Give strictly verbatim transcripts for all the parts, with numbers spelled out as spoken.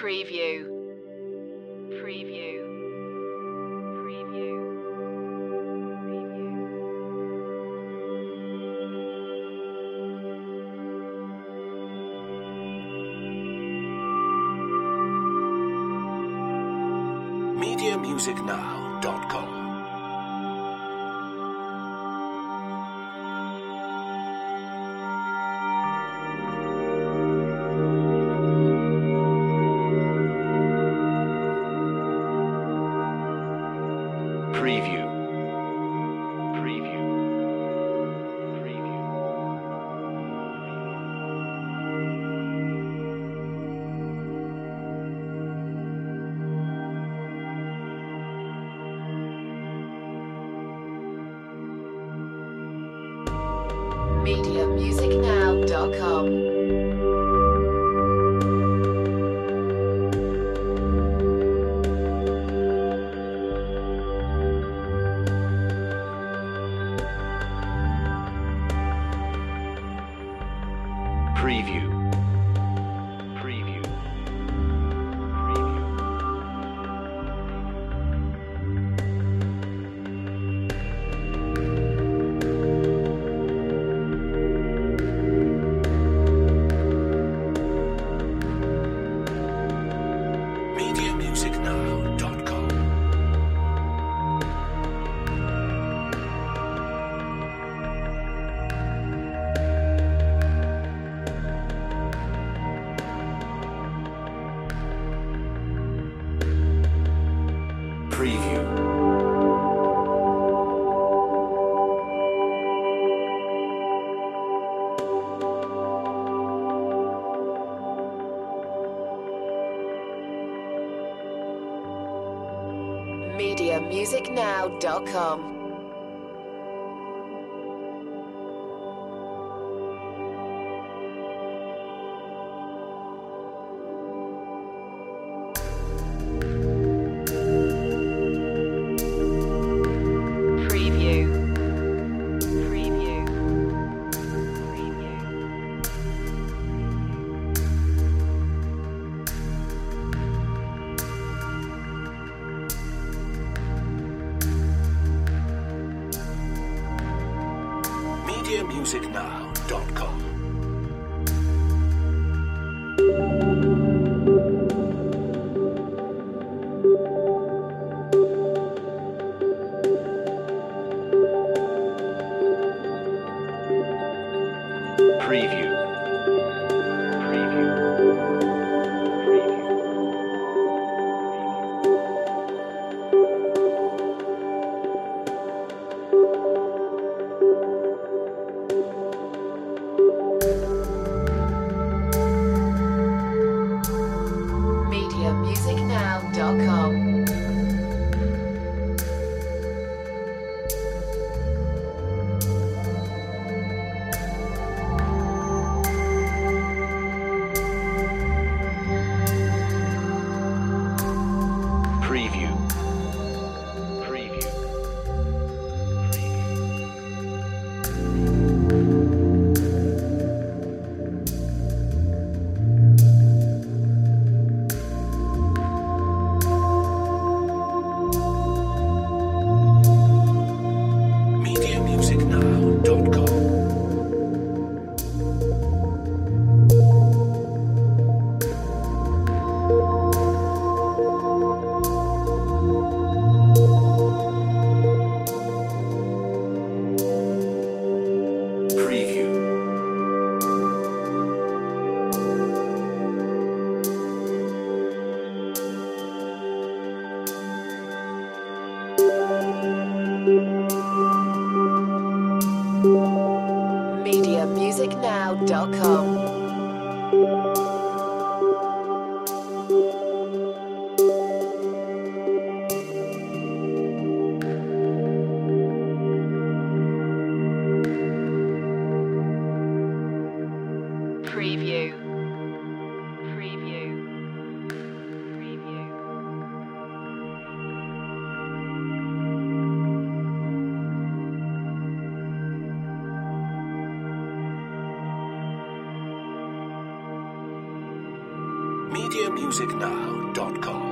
Preview. Preview. Preview. media music now dot com. Preview. Preview. Preview. media music now dot com. Preview. Preview. Preview. media music now dot com. Preview. media music now dot com. Preview. Preview. Preview. media music now dot com. Preview. Preview. Preview. media music now dot com.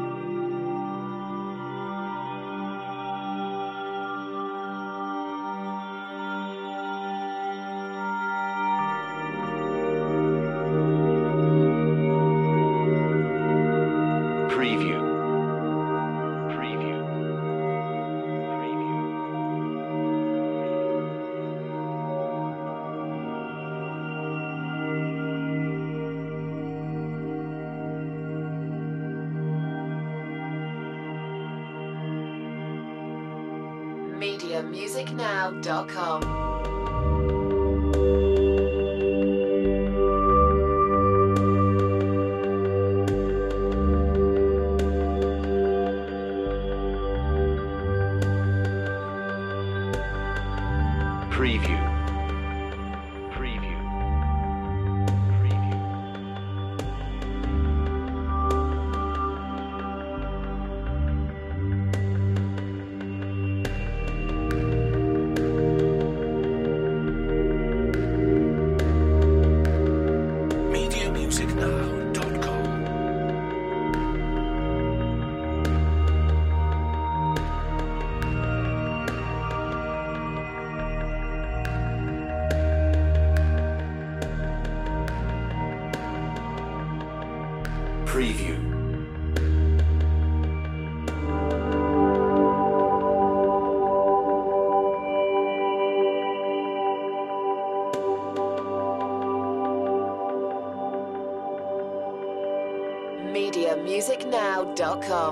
Preview. Preview. Preview. media music now dot com. Preview. Preview. Preview. media music now dot com. Preview. media music now dot com.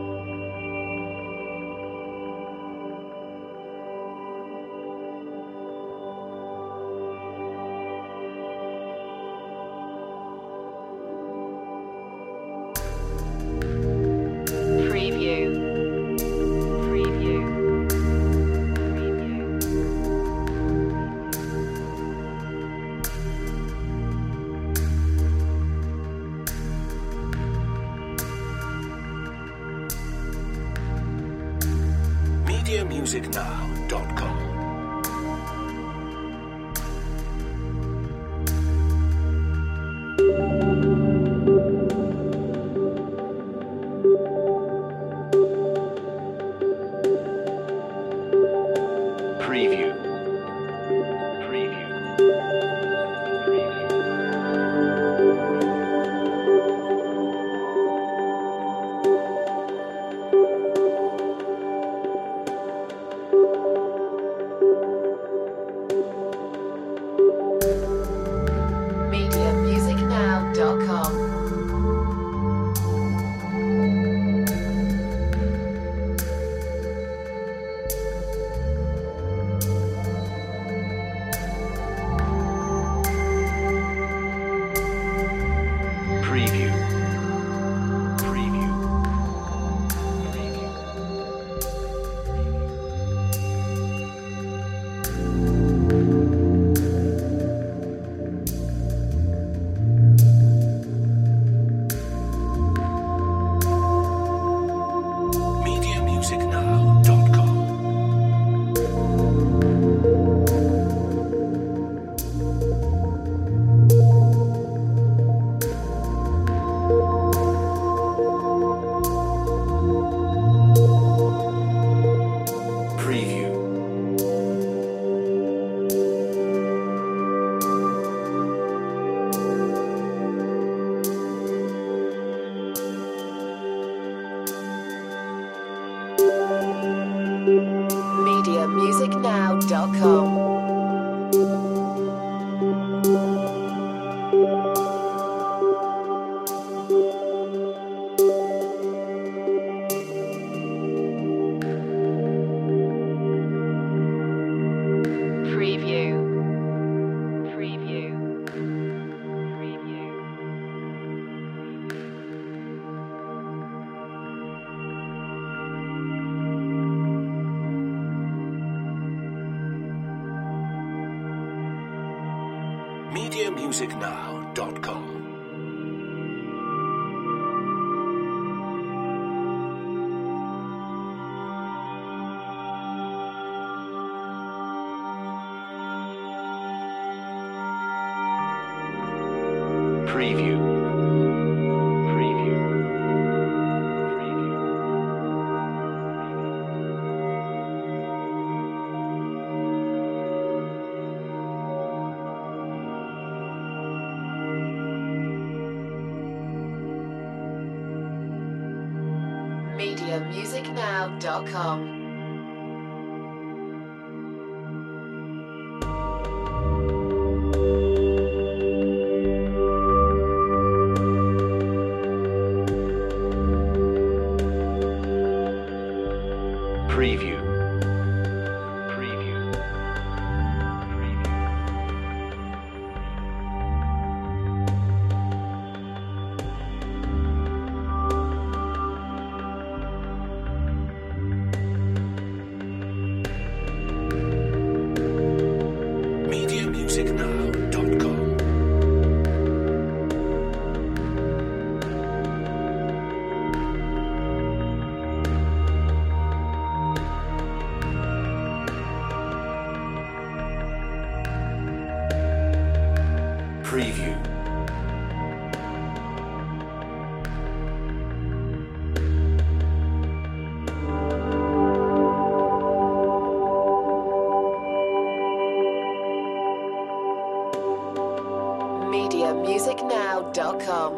Preview. Preview. Preview. media music now dot com. Preview. Preview. Preview. media music now dot com. Preview. Preview. Preview. media music now dot com. Preview. media music now dot com. Preview. Preview. Preview. media music now dot com. Preview. media music now dot com. Preview. Preview. media music now dot com. Preview. media music now dot com.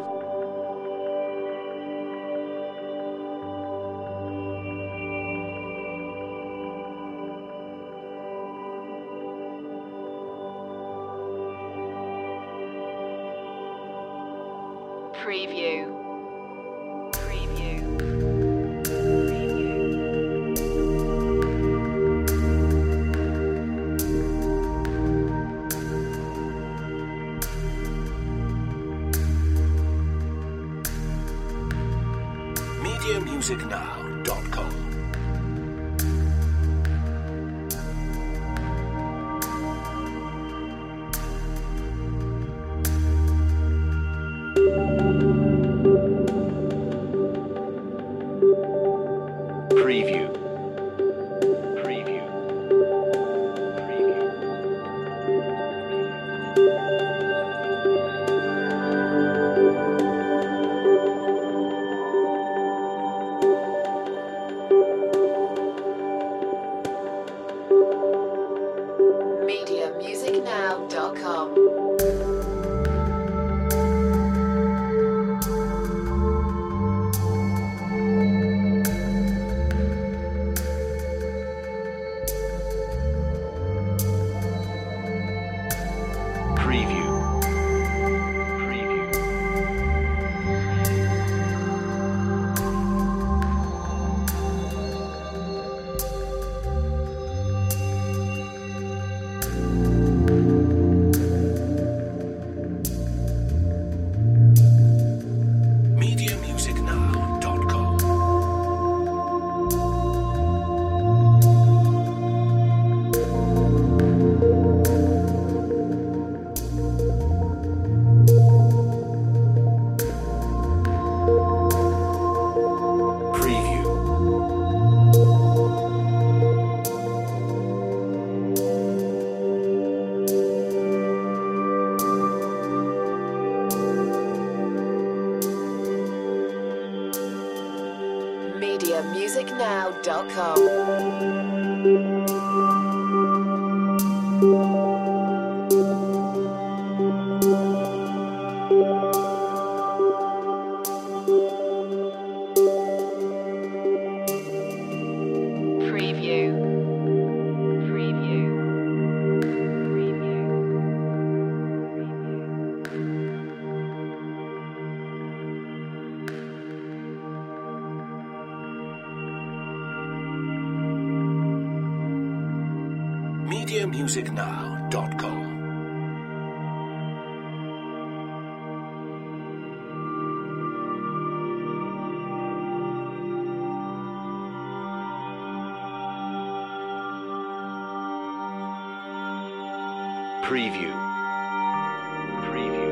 Preview. Preview. media music now dot com. Preview. Preview. media music now dot com. Preview. Preview. media music now dot com. Preview. media music now dot com. Preview. Preview. Preview. media music now dot com. Preview. Preview.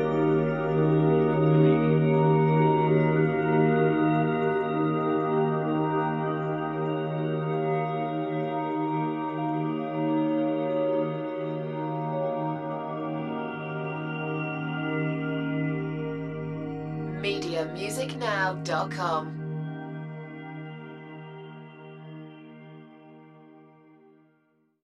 media music now dot com.